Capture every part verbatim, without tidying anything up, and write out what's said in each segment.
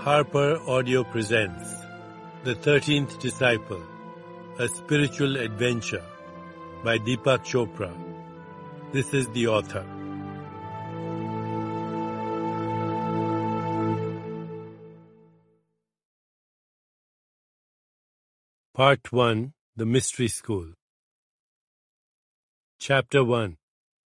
Harper Audio presents The Thirteenth Disciple, A Spiritual Adventure by Deepak Chopra. This is the author. Part one, The Mystery School. Chapter one.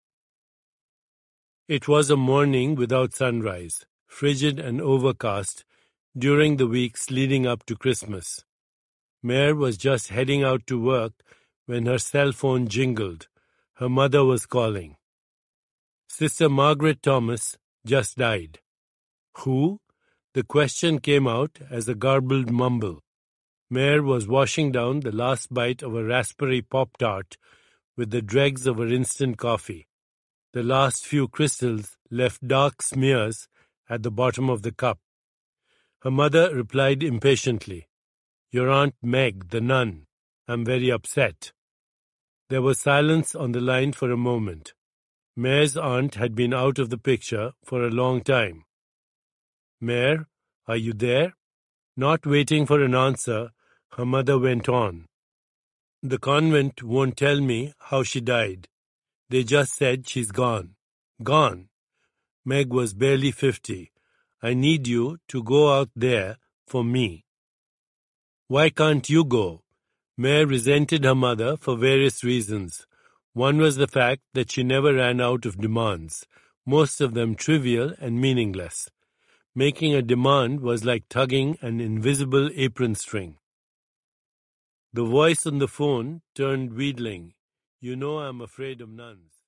It was a morning without sunrise, frigid and overcast, during the weeks leading up to Christmas. Mare was just heading out to work when her cell phone jingled. Her mother was calling. Sister Margaret Thomas just died. Who? The question came out as a garbled mumble. Mare was washing down the last bite of a raspberry Pop-Tart with the dregs of her instant coffee. The last few crystals left dark smears at the bottom of the cup. Her mother replied impatiently, "Your Aunt Meg, the nun. I'm very upset." There was silence on the line for a moment. Mare's aunt had been out of the picture for a long time. "Mare, are you there?" Not waiting for an answer, her mother went on. "The convent won't tell me how she died. They just said she's gone. Gone. Meg was barely fifty. I need you to go out there for me." "Why can't you go?" Mare resented her mother for various reasons. One was the fact that she never ran out of demands, most of them trivial and meaningless. Making a demand was like tugging an invisible apron string. The voice on the phone turned wheedling. "You know I'm afraid of nuns."